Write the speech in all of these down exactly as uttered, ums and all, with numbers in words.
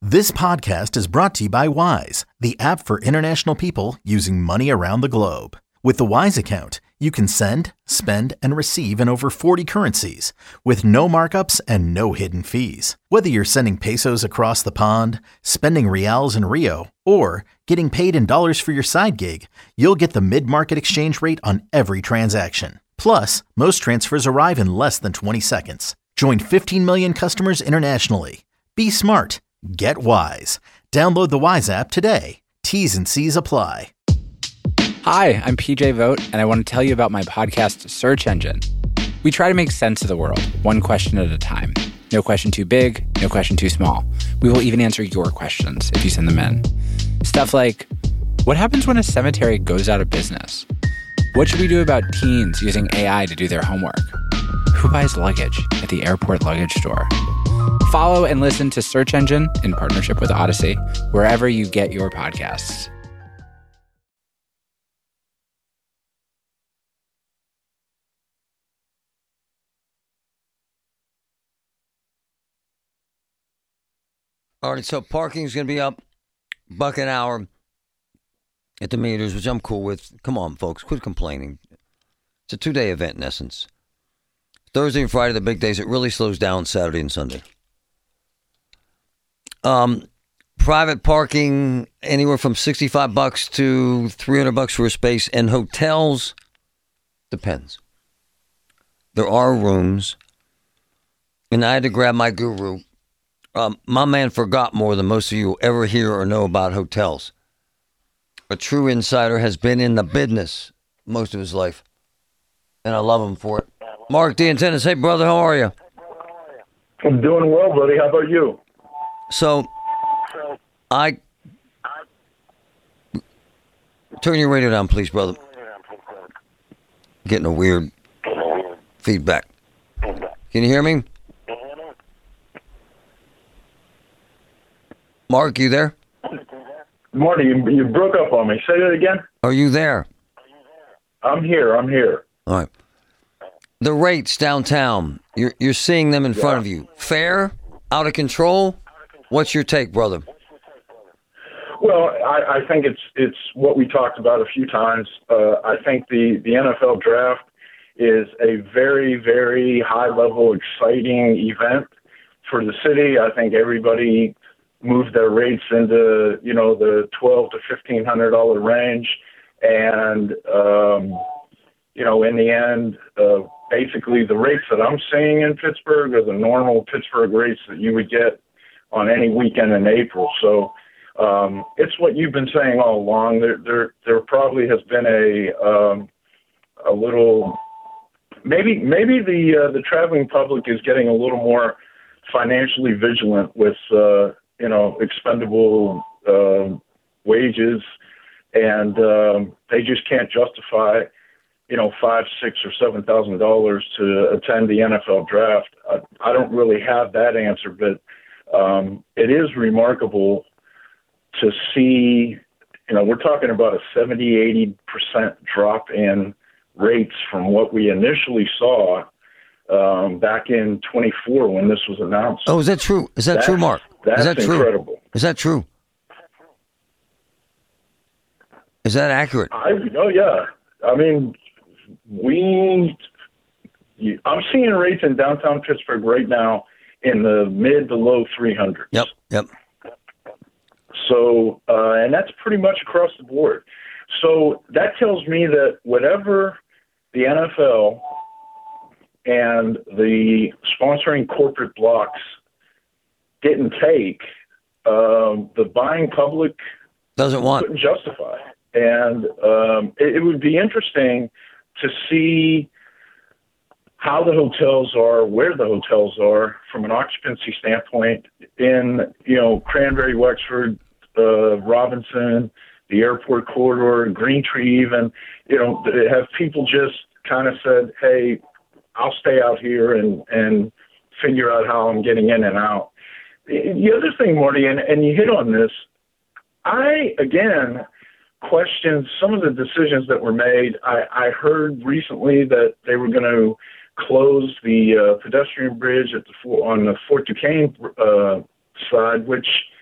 This podcast is brought to you by Wise, the app for international people using money around the globe. With the Wise account, you can send, spend, and receive in over forty currencies with no markups and no hidden fees. Whether you're sending pesos across the pond, spending reals in Rio, or getting paid in dollars for your side gig, you'll get the mid-market exchange rate on every transaction. Plus, most transfers arrive in less than twenty seconds. Join fifteen million customers internationally. Be smart. Get Wise. Download the Wise app today. T's and C's apply. Hi, I'm P J Vogt, and I want to tell you about my podcast, Search Engine. We try to make sense of the world, one question at a time. No question too big, no question too small. We will even answer your questions if you send them in. Stuff like, what happens when a cemetery goes out of business? What should we do about teens using A I to do their homework? Who buys luggage at the airport luggage store? Follow and listen to Search Engine in partnership with Odyssey, wherever you get your podcasts. All right, so parking's going to be up buck an hour at the meters, which I'm cool with. Come on, folks, quit complaining. It's a two-day event in essence. Thursday and Friday, the big days. It really slows down Saturday and Sunday. Um, private parking anywhere from sixty-five bucks to three hundred bucks for a space, and hotels depends. There are rooms, and I had to grab my guru. Um, my man forgot more than most of you will ever hear or know about hotels. A true insider, has been in the business most of his life, and I love him for it. Mark D'Antuonis, hey brother, how are you? I'm doing well, buddy. How about you? So, I turn your radio down, please, brother. Getting a weird feedback. Can you hear me? Mark, you there? Marty, you, you broke up on me. Say that again. Are you there? I'm here. I'm here. All right. The rates downtown, you're you're seeing them in yeah. front of you. Fair? Out of control? What's your take, brother? Well, I, I think it's it's what we talked about a few times. Uh, I think the, the N F L draft is a very, very high-level, exciting event for the city. I think everybody moved their rates into, you know, the twelve to fifteen hundred dollar range, and um, you know, in the end, uh, basically the rates that I'm seeing in Pittsburgh are the normal Pittsburgh rates that you would get on any weekend in April. So um, it's what you've been saying all along. There, there, there probably has been a um, a little, maybe, maybe the uh, the traveling public is getting a little more financially vigilant with, uh, you know, expendable uh, wages, and um, they just can't justify, you know, five, six, or seven thousand dollars to attend the N F L draft. I, I don't really have that answer, but um, it is remarkable to see. You know, we're talking about a seventy, eighty percent drop in rates from what we initially saw um, back in twenty-four when this was announced. Oh, is that true? Is that that's, true, Mark? That's is that incredible. True? Is that true? Is that accurate? I, oh, yeah. I mean, we. I'm seeing rates in downtown Pittsburgh right now in the mid to low three hundreds. Yep, yep. So, uh, and that's pretty much across the board. So that tells me that whatever the N F L and the sponsoring corporate blocks didn't take, um, the buying public doesn't want, couldn't justify. And um, it, it would be interesting to see how the hotels are, where the hotels are from an occupancy standpoint in, you know, Cranberry, Wexford, uh, Robinson, the airport corridor, Green Tree even. You know, have people just kind of said, hey, I'll stay out here and, and figure out how I'm getting in and out. The other thing, Marty, and, and you hit on this, I, again, question some of the decisions that were made. I, I heard recently that they were going to close the uh, pedestrian bridge at the on the Fort Duquesne uh, side, which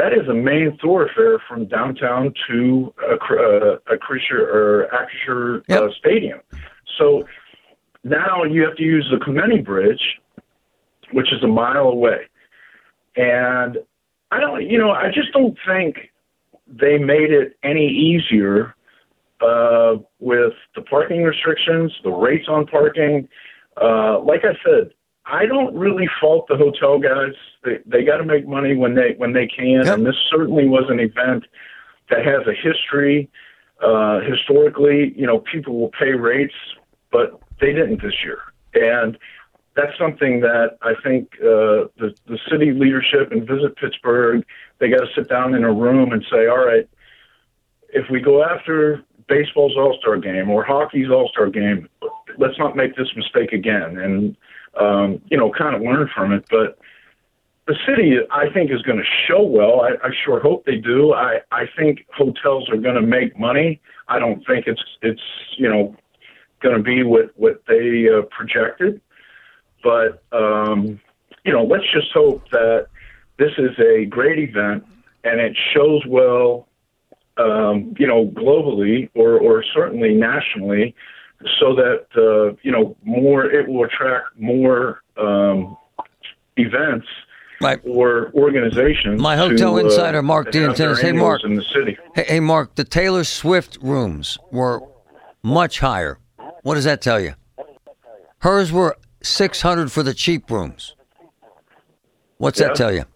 that is a main thoroughfare from downtown to a, uh, Acrisure or Acrisure yep. uh, Stadium. So now you have to use the Clemente Bridge, which is a mile away. And I don't, you know, I just don't think they made it any easier uh, with the parking restrictions, the rates on parking. Uh, like I said, I don't really fault the hotel guys. They they got to make money when they when they can, yep. and this certainly was an event that has a history. Uh, historically, you know, people will pay rates, but they didn't this year, and that's something that I think uh, the the city leadership and Visit Pittsburgh, they got to sit down in a room and say, all right, if we go after baseball's All-Star game or hockey's All-Star game, let's not make this mistake again, and um, you know, kind of learn from it. But the city, I think, is going to show well. I, I sure hope they do. I, I think hotels are going to make money. I don't think it's it's you know going to be what what they uh, projected. But um, you know, let's just hope that this is a great event and it shows well. Um, you know, globally or, or certainly nationally, so that, uh, you know, more, it will attract more um, events right. or organizations. My hotel to, insider, uh, Mark D'Antuonis. Hey, Mark. In the city. Hey, hey, Mark, the Taylor Swift rooms were much higher. What does that tell you? Hers were six hundred for the cheap rooms. What's yeah. that tell you?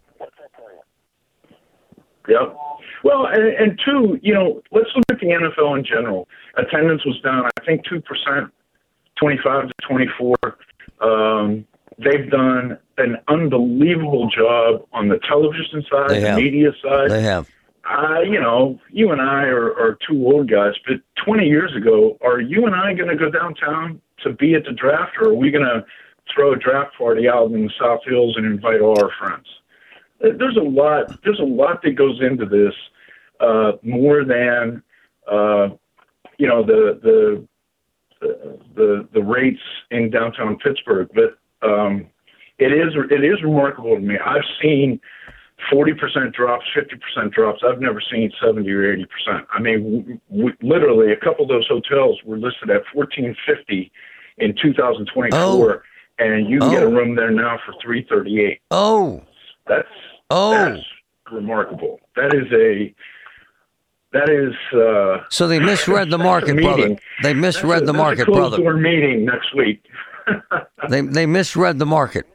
Yep. Well, and, and two, you know, let's look at the N F L in general. Attendance was down, I think, two percent, twenty-five to twenty-four. Um, they've done an unbelievable job on the television side, they the have. media side. They have. Uh, you know, you and I are, are two old guys, but twenty years ago, are you and I going to go downtown to be at the draft, or are we going to throw a draft party out in the South Hills and invite all our friends? There's a lot. There's a lot that goes into this, uh, more than uh, you know the the the the rates in downtown Pittsburgh. But um, it is it is remarkable to me. I've seen forty percent drops, fifty percent drops. I've never seen seventy or eighty percent. I mean, w- w- literally, a couple of those hotels were listed at fourteen fifty in two thousand twenty-four, oh. and you can oh. get a room there now for three thirty-eight. Oh. That's oh, that's remarkable. That is a that is. Uh, so they misread the market, brother. They misread a, the market, a brother. Door meeting next week. they they misread the market.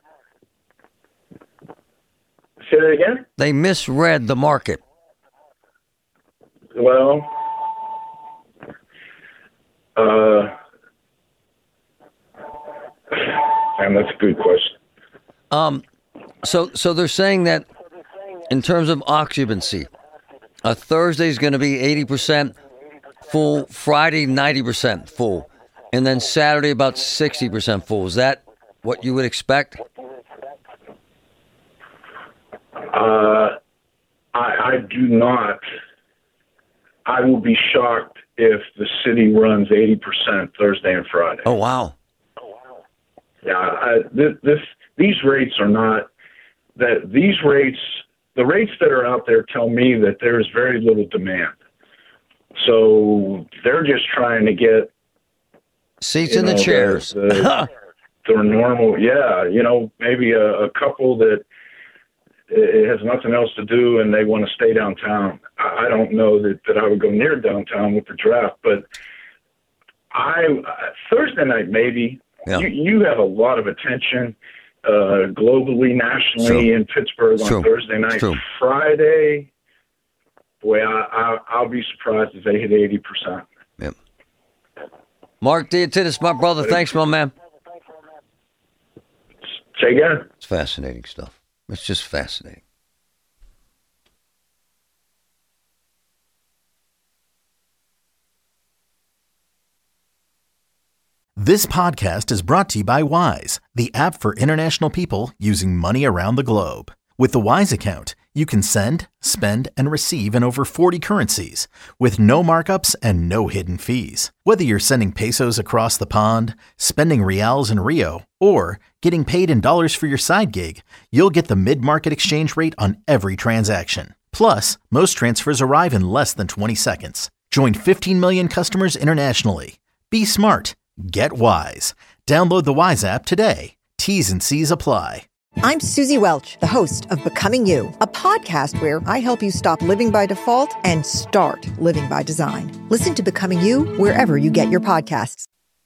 Say that again. They misread the market. Well, uh, and that's a good question. Um. So, so they're saying that in terms of occupancy, a Thursday is going to be eighty percent full, Friday ninety percent full, and then Saturday about sixty percent full. Is that what you would expect? Uh, I, I do not. I will be shocked if the city runs eighty percent Thursday and Friday. Oh, wow. Yeah, I, this, this these rates are not. That these rates, the rates that are out there tell me that there's very little demand. So they're just trying to get seats in know, the chairs. The, the, their normal, yeah, you know, maybe a, a couple that it has nothing else to do and they want to stay downtown. I, I don't know that, that I would go near downtown with the draft, but I Thursday night maybe. Yeah. You, you have a lot of attention. Uh, globally, nationally, in Pittsburgh on Thursday night. Friday, boy, I, I, I'll be surprised if they hit eighty percent. Yep. Mark D'Antuonis, my brother, thanks, my man. Say again. It's fascinating stuff. It's just fascinating. This podcast is brought to you by Wise, the app for international people using money around the globe. With the Wise account, you can send, spend, and receive in over forty currencies with no markups and no hidden fees. Whether you're sending pesos across the pond, spending reals in Rio, or getting paid in dollars for your side gig, you'll get the mid-market exchange rate on every transaction. Plus, most transfers arrive in less than twenty seconds. Join fifteen million customers internationally. Be smart. Get Wise. Download the Wise app today. T's and C's apply. I'm Susie Welch, the host of Becoming You, a podcast where I help you stop living by default and start living by design. Listen to Becoming You wherever you get your podcasts.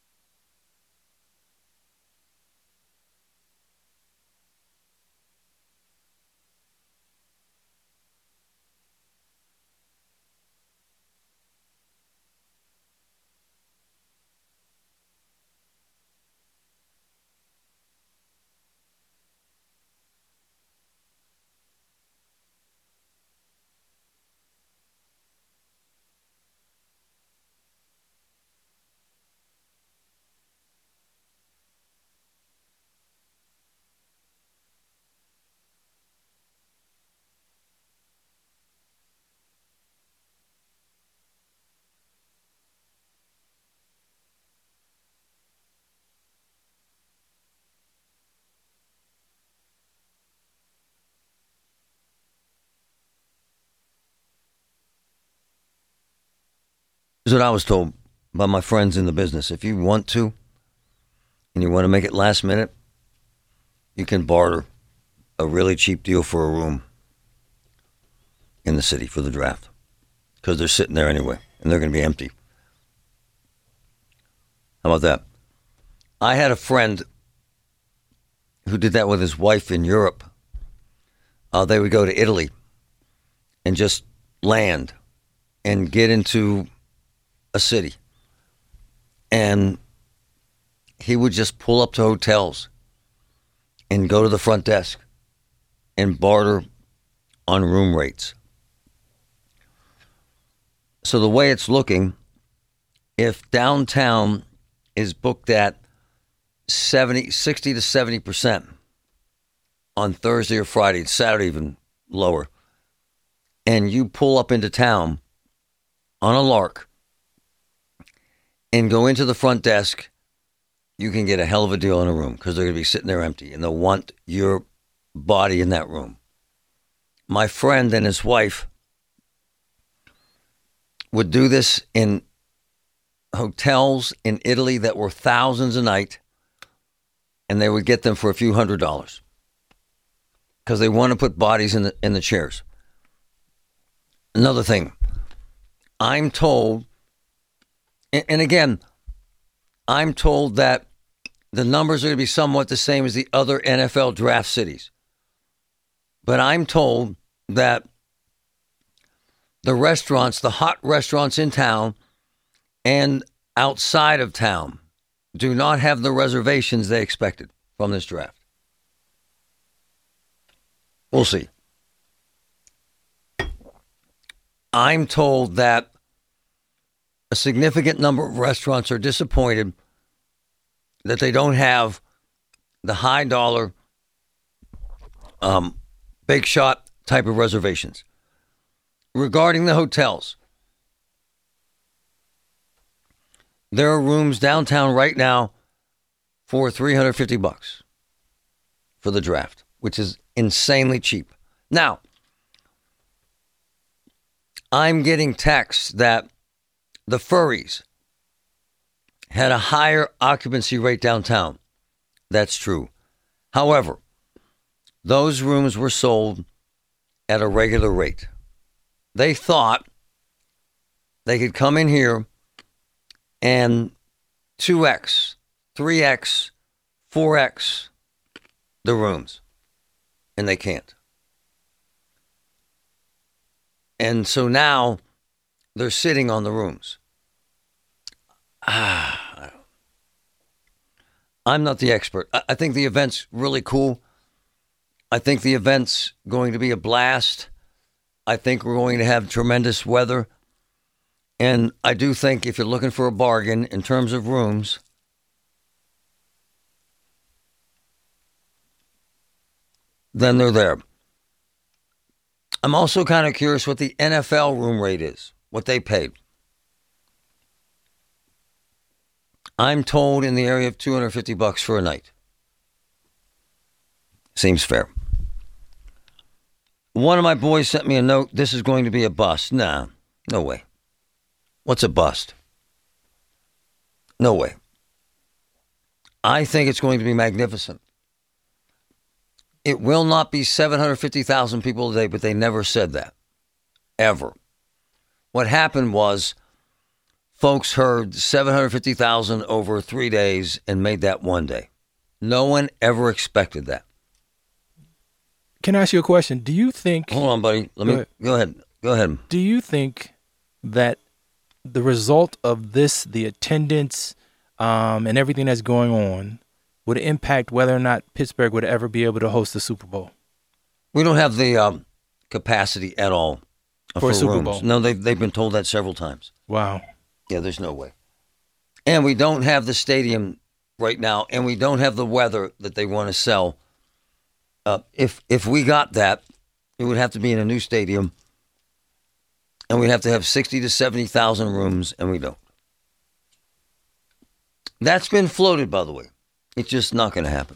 Here's what I was told by my friends in the business. If you want to, and you want to make it last minute, you can barter a really cheap deal for a room in the city for the draft. Because they're sitting there anyway, and they're going to be empty. How about that? I had a friend who did that with his wife in Europe. Uh, they would go to Italy and just land and get into a city, and he would just pull up to hotels and go to the front desk and barter on room rates. So the way it's looking, if downtown is booked at seventy, sixty to seventy percent on Thursday or Friday, Saturday even lower, and you pull up into town on a lark and go into the front desk, you can get a hell of a deal in a room because they're going to be sitting there empty and they'll want your body in that room. My friend and his wife would do this in hotels in Italy that were thousands a night, and they would get them for a few hundred dollars because they want to put bodies in the in the chairs. Another thing, I'm told, and again, I'm told that the numbers are going to be somewhat the same as the other N F L draft cities. But I'm told that the restaurants, the hot restaurants in town and outside of town, do not have the reservations they expected from this draft. We'll see. I'm told that a significant number of restaurants are disappointed that they don't have the high dollar um, bake shot type of reservations. Regarding the hotels, there are rooms downtown right now for three hundred fifty bucks for the draft, which is insanely cheap. Now, I'm getting texts that the Furries had a higher occupancy rate downtown. That's true. However, those rooms were sold at a regular rate. They thought they could come in here and two X, three X, four X the rooms, and they can't. And so now they're sitting on the rooms. Ah, I'm not the expert. I think the event's really cool. I think the event's going to be a blast. I think we're going to have tremendous weather. And I do think if you're looking for a bargain in terms of rooms, then they're there. I'm also kind of curious what the N F L room rate is, what they paid. I'm told in the area of two hundred fifty bucks for a night. Seems fair. One of my boys sent me a note. This is going to be a bust. Nah, no way. What's a bust? No way. I think it's going to be magnificent. It will not be seven hundred fifty thousand people a day, but they never said that. Ever. What happened was folks heard seven hundred fifty thousand over three days and made that one day. No one ever expected that. Can I ask you a question? Do you think... Hold on, buddy. Let go me... ahead. Go ahead. Go ahead. Do you think that the result of this, the attendance, um, and everything that's going on, would impact whether or not Pittsburgh would ever be able to host the Super Bowl? We don't have the um, capacity at all for, for a Super rooms. Bowl. No, they've, they've been told that several times. Wow. Yeah, there's no way. And we don't have the stadium right now, and we don't have the weather that they want to sell. Uh, if if we got that, it would have to be in a new stadium, and we'd have to have sixty to seventy thousand rooms, and we don't. That's been floated, by the way. It's just not going to happen.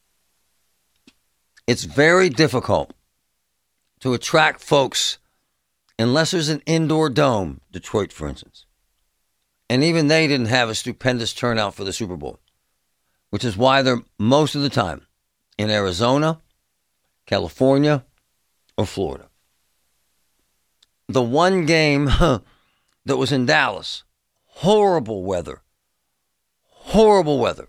It's very difficult to attract folks unless there's an indoor dome, Detroit, for instance. And even they didn't have a stupendous turnout for the Super Bowl, which is why they're most of the time in Arizona, California, or Florida. The one game huh, that was in Dallas, horrible weather. Horrible weather.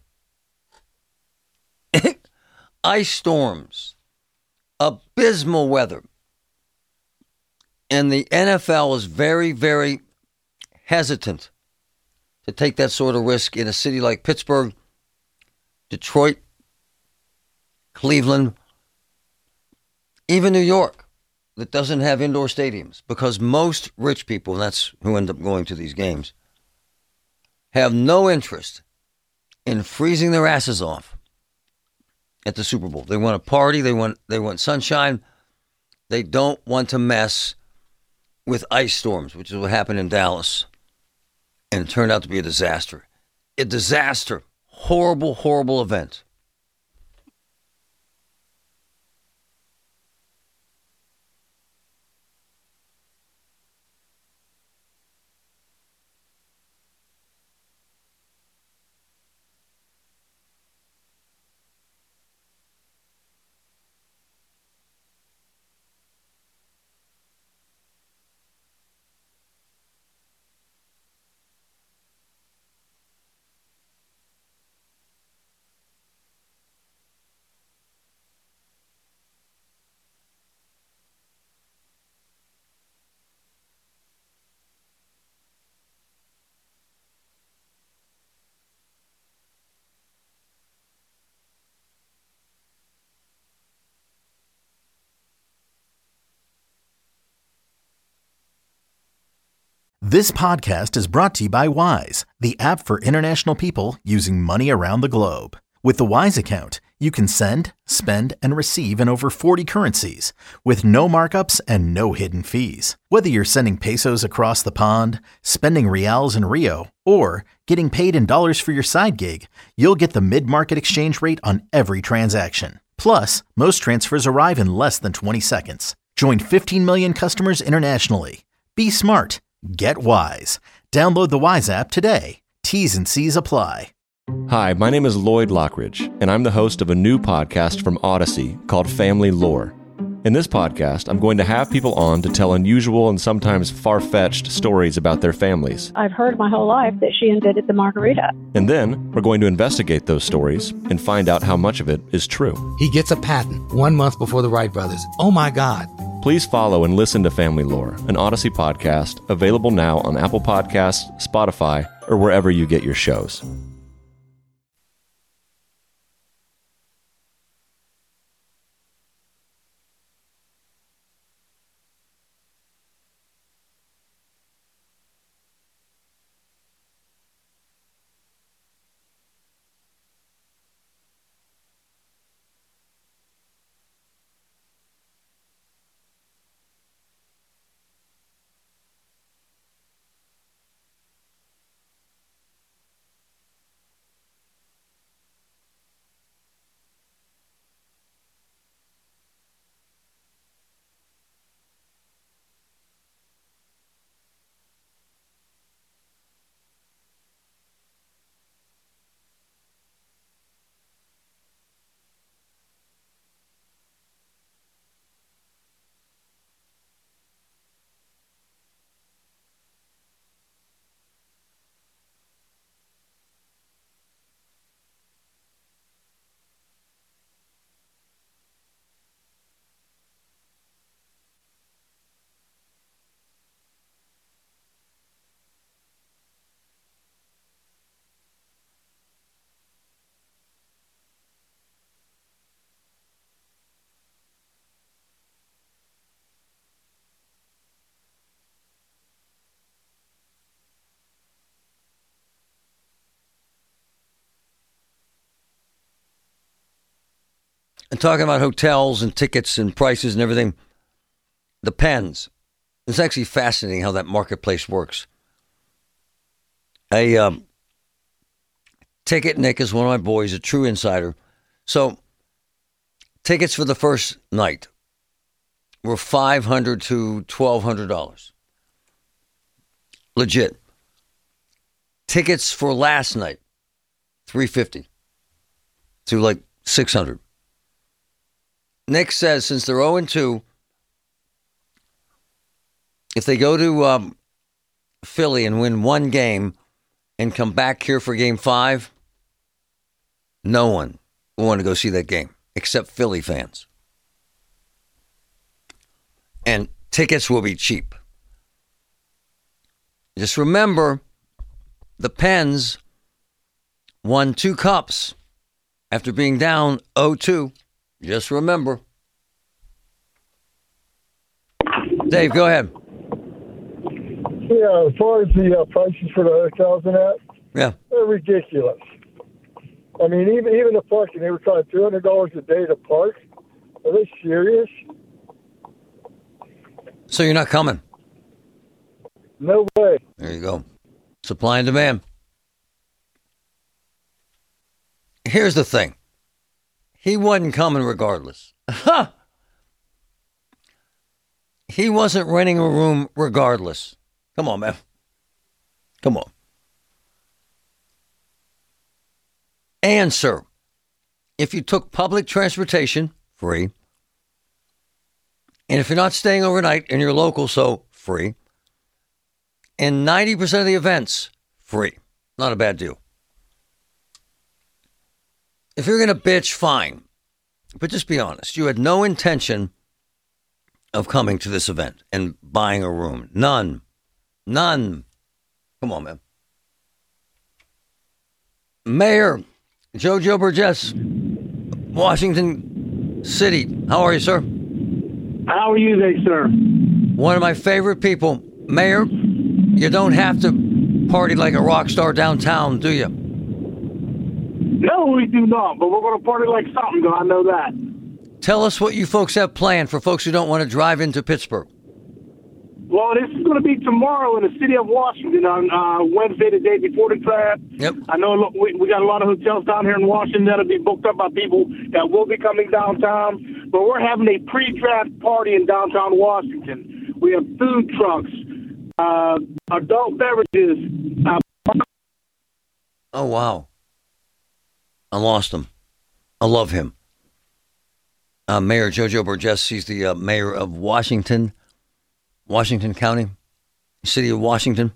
Ice storms. Abysmal weather. And the N F L is very, very hesitant to take that sort of risk in a city like Pittsburgh, Detroit, Cleveland, even New York, that doesn't have indoor stadiums, because most rich people, and that's who end up going to these games, have no interest in freezing their asses off at the Super Bowl. They want a party. They want they want sunshine. They don't want to mess with ice storms, which is what happened in Dallas. And it turned out to be a disaster. A disaster. Horrible, horrible event. This podcast is brought to you by Wise, the app for international people using money around the globe. With the Wise account, you can send, spend, and receive in over forty currencies with no markups and no hidden fees. Whether you're sending pesos across the pond, spending reals in Rio, or getting paid in dollars for your side gig, you'll get the mid-market exchange rate on every transaction. Plus, most transfers arrive in less than twenty seconds. Join fifteen million customers internationally. Be smart. Get Wise. Download the Wise app today. T's and C's apply. Hi, my name is Lloyd Lockridge, and I'm the host of a new podcast from Odyssey called Family Lore. In this podcast, I'm going to have people on to tell unusual and sometimes far-fetched stories about their families. I've heard my whole life that she invented the margarita. And then we're going to investigate those stories and find out how much of it is true. He gets a patent one month before the Wright brothers. Oh my God. Please follow and listen to Family Lore, an Odyssey podcast, available now on Apple Podcasts, Spotify, or wherever you get your shows. and talking about hotels and tickets and prices and everything, the Pens. It's actually fascinating how that marketplace works. A um, Ticket Nick is one of my boys, a true insider. So tickets for the first night were five hundred dollars to twelve hundred dollars. Legit. Tickets for last night, three hundred fifty dollars to like six hundred dollars. Nick says since they're oh and two, if they go to um, Philly and win one game and come back here for game five, no one will want to go see that game except Philly fans. And tickets will be cheap. Just remember, the Pens won two cups after being down oh two. Just remember. Dave, go ahead. Yeah, as far as the uh, prices for the hotels and that, yeah, they're ridiculous. I mean, even even the parking, they were trying two hundred dollars a day to park. Are they serious? So you're not coming? No way. There you go. Supply and demand. Here's the thing. He wasn't coming regardless. Huh. He wasn't renting a room regardless. Come on, man. Come on. Answer. If you took public transportation, free. And if you're not staying overnight and you're local, so free. And ninety percent of the events, free. Not a bad deal. If you're going to bitch, fine. But just be honest. You had no intention of coming to this event and buying a room. None. None. Come on, man. Mayor Jojo Burgess, Washington City. How are you, sir? How are you today, sir? One of my favorite people. Mayor, you don't have to party like a rock star downtown, do you? No, we do not, but we're going to party like something, though. I know that. Tell us what you folks have planned for folks who don't want to drive into Pittsburgh. Well, this is going to be tomorrow in the city of Washington on uh, Wednesday, the day before the draft. Yep. I know we, we got a lot of hotels down here in Washington that'll be booked up by people that will be coming downtown. But we're having a pre-draft party in downtown Washington. We have food trucks, uh, adult beverages. Uh, oh, wow. I lost him. I love him. Uh, Mayor Jojo Burgess, he's the uh, mayor of Washington, Washington County, city of Washington.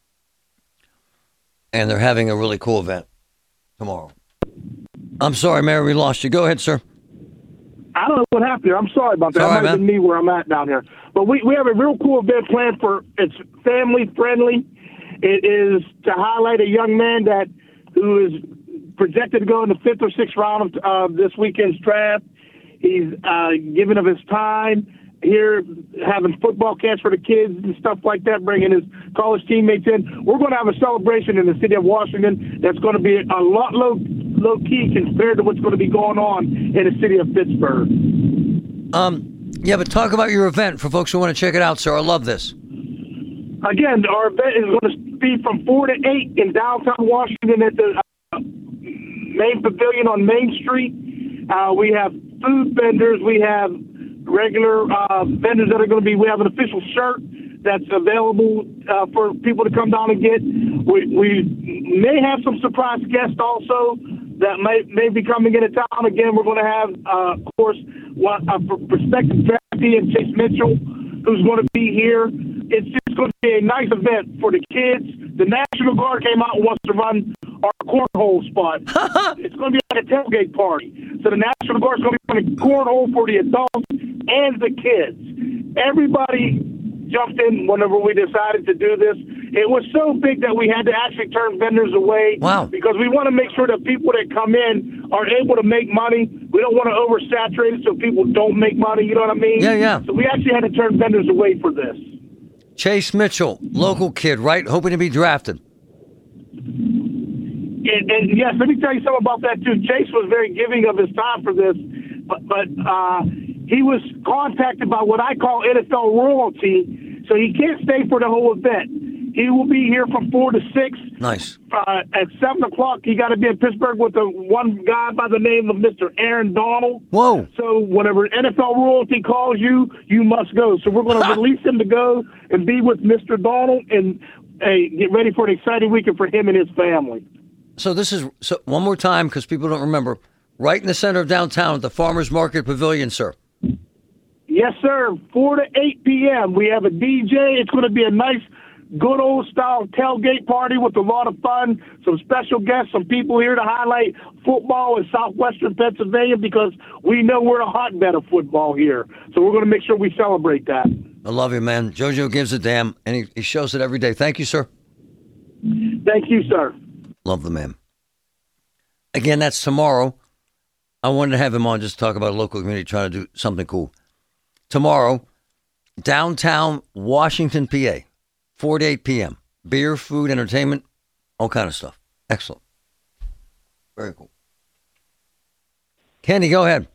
And they're having a really cool event tomorrow. I'm sorry, Mayor, we lost you. Go ahead, sir. I don't know what happened here. I'm sorry about that. All right, that might have been me where I'm at down here. But we, we have a real cool event planned for, it's family friendly. It is to highlight a young man that who is projected to go in the fifth or sixth round of uh, this weekend's draft. He's uh, giving of his time here, having football camps for the kids and stuff like that, bringing his college teammates in. We're going to have a celebration in the city of Washington that's going to be a lot low, low key compared to what's going to be going on in the city of Pittsburgh. Um, yeah, but talk about your event for folks who want to check it out, sir. I love this. Again, our event is going to be from four to eight in downtown Washington at the uh, main pavilion on Main Street. Uh, we have food vendors. We have regular uh, vendors that are going to be. We have an official shirt that's available uh, for people to come down and get. We, we may have some surprise guests also that may may be coming into town. Again, we're going to have, uh, of course, one, a prospective draftee and Chase Mitchell, who's going to be here. It's just going to be a nice event for the kids. The National Guard came out and wants to run our cornhole spot. It's going to be like a tailgate party. So the National Guard is going to be running cornhole for the adults and the kids. Everybody jumped in whenever we decided to do this. It was so big that we had to actually turn vendors away. Wow. Because we want to make sure that people that come in are able to make money. We don't want to oversaturate it so people don't make money. You know what I mean? Yeah, yeah. So we actually had to turn vendors away for this. Chase Mitchell, local kid, right? Hoping to be drafted. And, and yes, let me tell you something about that too. Chase was very giving of his time for this. but, but uh, he was contacted by what I call N F L royalty, so he can't stay for the whole event. He will be here from four to six. Nice. Uh, at seven o'clock, he got to be in Pittsburgh with the one guy by the name of Mister Aaron Donald. Whoa. So whenever N F L royalty calls you, you must go. So we're going to release him to go and be with Mister Donald and hey, get ready for an exciting weekend for him and his family. So this is, so one more time, because people don't remember, right in the center of downtown at the Farmers Market Pavilion, sir. Yes, sir. four to eight p.m. We have a D J. It's going to be a nice, good old style tailgate party with a lot of fun, some special guests, some people here to highlight football in southwestern Pennsylvania because we know we're a hotbed of football here. So we're going to make sure we celebrate that. I love you, man. JoJo gives a damn, and he, he shows it every day. Thank you, sir. Thank you, sir. Love the man. Again, that's tomorrow. I wanted to have him on just to talk about a local community trying to do something cool. Tomorrow, downtown Washington, P A, four to eight p.m. Beer, food, entertainment, all kind of stuff. Excellent. Very cool. Kenny, go ahead.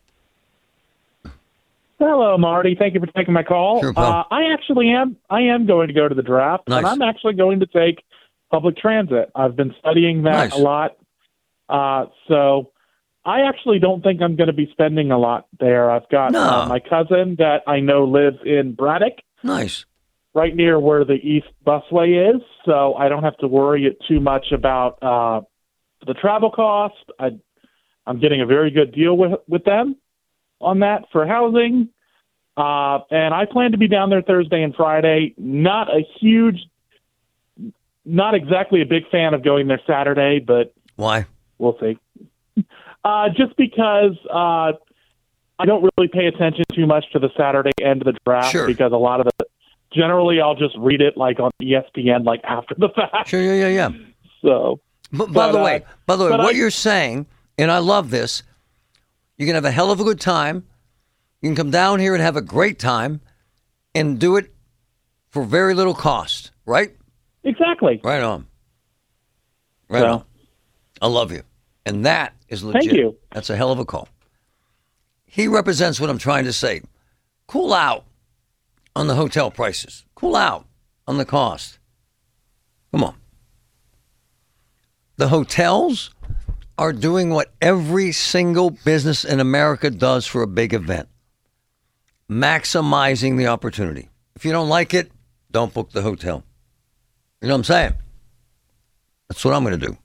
Hello, Marty. Thank you for taking my call. Sure, pal. uh, I actually am. I am going to go to the draft, Nice. and I'm actually going to take public transit. I've been studying that Nice. a lot, uh, so I actually don't think I'm going to be spending a lot there. I've got No. uh, my cousin that I know lives in Braddock, Nice. right near where the East Busway is, so I don't have to worry it too much about uh, the travel cost. I, I'm getting a very good deal with with them on that for housing. Uh, and I plan to be down there Thursday and Friday. Not a huge, not exactly a big fan of going there Saturday, but Why? we'll see. Uh, just because uh, I don't really pay attention too much to the Saturday end of the draft Sure. because a lot of the, generally I'll just read it like on E S P N, like after the fact. Sure, yeah, yeah, yeah. So, But, by But, the uh, way, by the way, but what I- you're saying, and I love this, you can have a hell of a good time. You can come down here and have a great time and do it for very little cost, right? exactly. Right on. Right So- on. I love you. And that is legit. Thank you. That's a hell of a call. He represents what I'm trying to say. Cool out on the hotel prices. Cool out on the cost. Come on. The hotels are doing what every single business in America does for a big event. Maximizing the opportunity. If you don't like it, don't book the hotel. You know what I'm saying? That's what I'm going to do.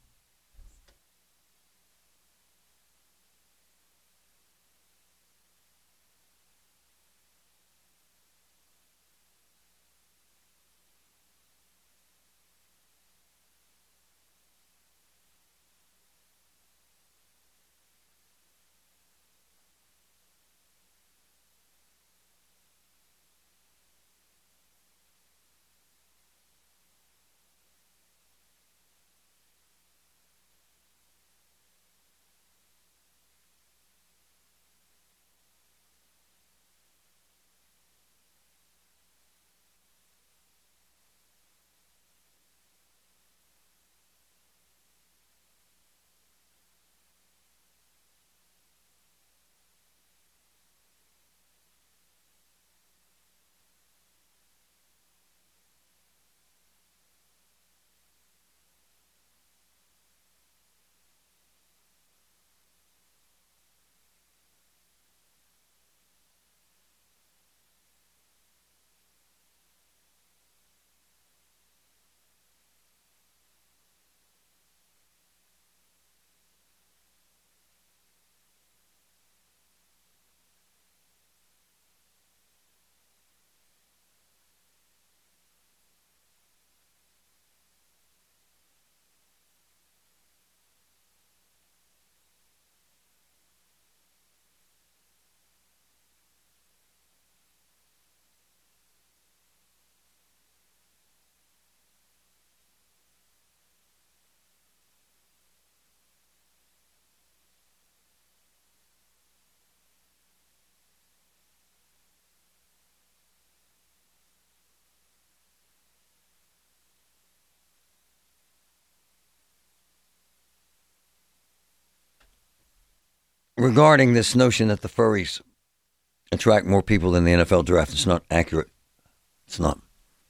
regarding this notion that the furries attract more people than the N F L draft. It's not accurate. It's not.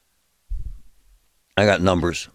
I got numbers.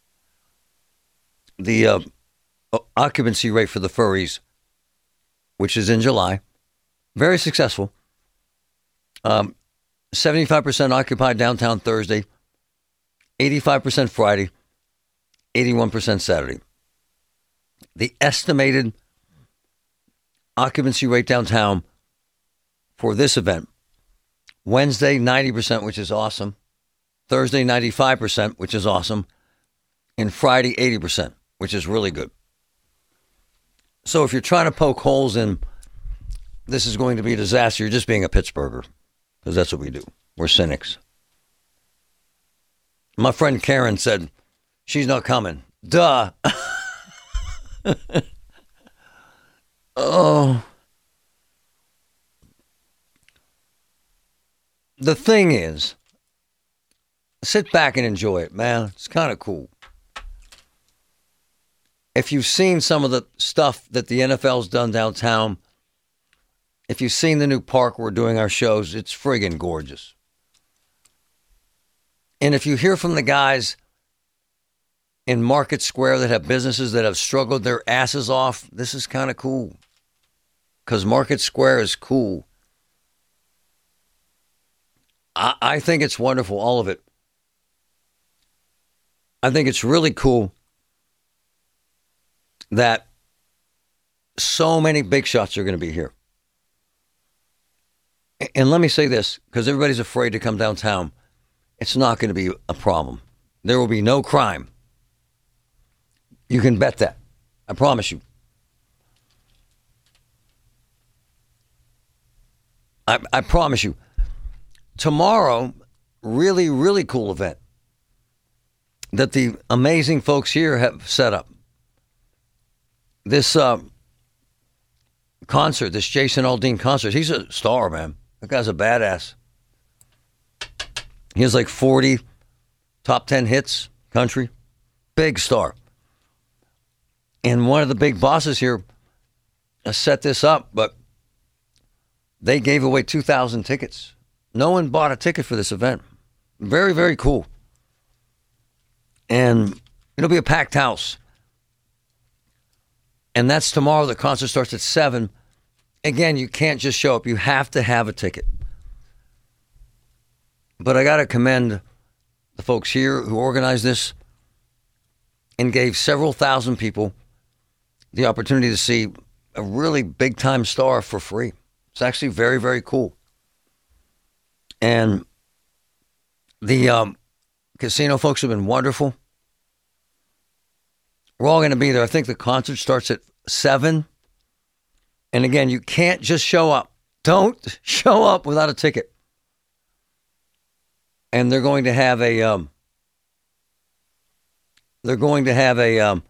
The uh, occupancy rate for the furries, which is in July, very successful. Um, seventy-five percent occupied downtown Thursday, eighty-five percent Friday, eighty-one percent Saturday. The estimated occupancy rate downtown for this event, Wednesday, ninety percent, which is awesome. Thursday, ninety-five percent, which is awesome. And Friday, eighty percent, which is really good. So if you're trying to poke holes in this is going to be a disaster, you're just being a Pittsburgher, because that's what we do. We're cynics. My friend Karen said, she's not coming. Duh. Oh. The thing is, sit back and enjoy it, man. It's kind of cool. If you've seen some of the stuff that the N F L's done downtown, if you've seen the new park where we're doing our shows, it's friggin' gorgeous. And if you hear from the guys in Market Square that have businesses that have struggled their asses off, this is kind of cool. Because Market Square is cool. I, I think it's wonderful, all of it. I think it's really cool that so many big shots are going to be here. And let me say this, because everybody's afraid to come downtown. It's not going to be a problem. There will be no crime. You can bet that. I promise you. I, I promise you. Tomorrow, really, really cool event that the amazing folks here have set up. This uh, concert, this Jason Aldean concert, he's a star, man. That guy's a badass. He has like forty top ten hits, country. Big star. And one of the big bosses here set this up, but they gave away two thousand tickets. No one bought a ticket for this event. Very, very cool. And it'll be a packed house. And that's tomorrow. The concert starts at seven. Again, you can't just show up. You have to have a ticket. But I got to commend the folks here who organized this and gave several thousand people the opportunity to see a really big-time star for free. It's actually very, very cool. And the um, casino folks have been wonderful. We're all going to be there. I think the concert starts at seven. And again, you can't just show up. Don't show up without a ticket. And they're going to have a, um, they're going to have a um,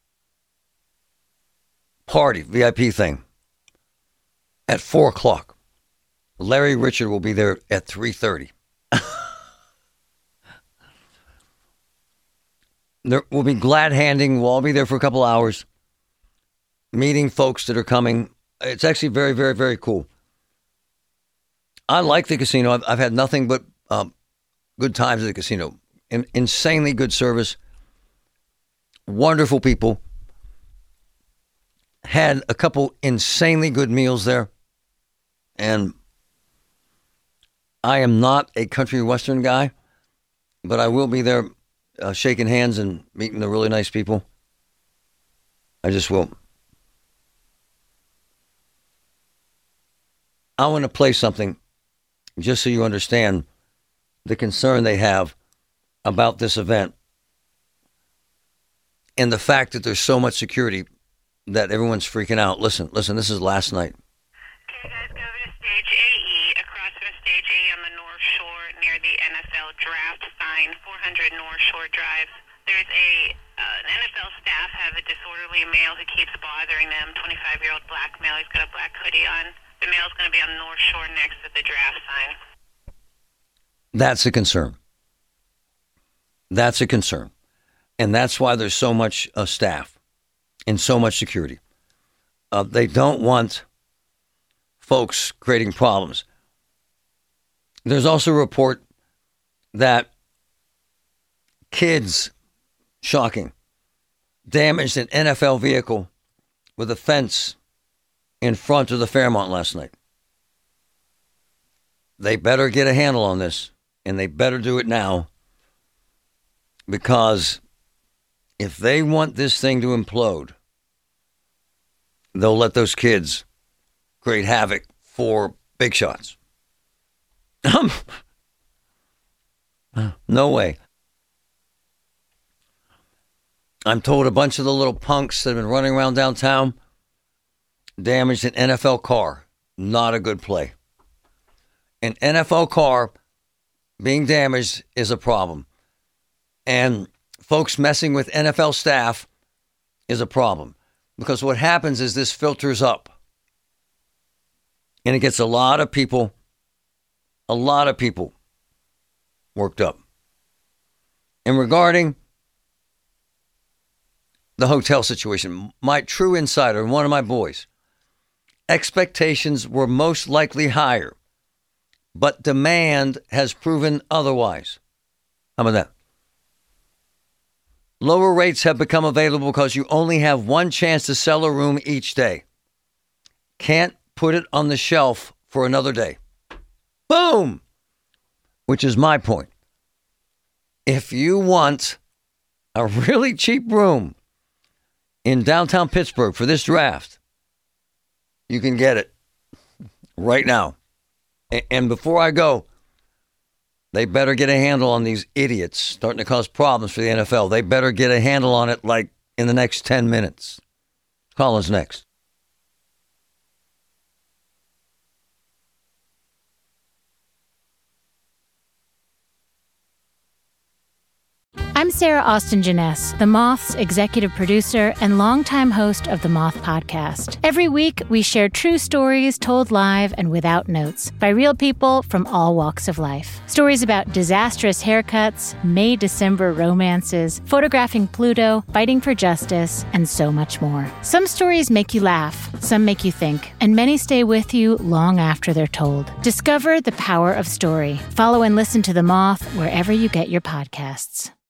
party, V I P thing, at four o'clock. Larry Richard will be there at three thirty. There will be glad handing. We'll all be there for a couple hours, meeting folks that are coming. It's actually very, very, very cool. I like the casino. I've, I've had nothing but um, good times at the casino. In, insanely good service. Wonderful people. Had a couple insanely good meals there. And I am not a country western guy, but I will be there uh, shaking hands and meeting the really nice people. I just will. I want to play something just so you understand the concern they have about this event and the fact that there's so much security that everyone's freaking out. Listen, listen, this is last night. Okay, guys, go over to Stage A E, across from Stage A E on the North Shore near the N F L draft sign, four hundred North Shore Drive. There's a uh, an N F L staff have a disorderly male who keeps bothering them, twenty-five-year-old black male. He's got a black hoodie on. The male's going to be on the North Shore next to the draft sign. That's a concern. That's a concern. And that's why there's so much uh, staff and so much security. Uh, they don't want folks creating problems. There's also a report that kids, shocking, damaged an N F L vehicle with a fence in front of the Fairmont last night. They better get a handle on this, and they better do it now, because if they want this thing to implode, they'll let those kids create havoc for big shots. Um, no way. I'm told a bunch of the little punks that have been running around downtown damaged an N F L car. Not a good play. An N F L car being damaged is a problem. And folks messing with N F L staff is a problem. Because what happens is this filters up. And it gets a lot of people, a lot of people worked up. And regarding the hotel situation, my true insider and one of my boys, expectations were most likely higher, but demand has proven otherwise. How about that? Lower rates have become available because you only have one chance to sell a room each day. Can't put it on the shelf for another day. Boom! Which is my point. If you want a really cheap room in downtown Pittsburgh for this draft, you can get it right now. And before I go, they better get a handle on these idiots starting to cause problems for the N F L. They better get a handle on it like in the next ten minutes. Colin's next. I'm Sarah Austin Jeunesse, The Moth's executive producer and longtime host of The Moth Podcast. Every week, we share true stories told live and without notes by real people from all walks of life. Stories about disastrous haircuts, May-December romances, photographing Pluto, fighting for justice, and so much more. Some stories make you laugh, some make you think, and many stay with you long after they're told. Discover the power of story. Follow and listen to The Moth wherever you get your podcasts.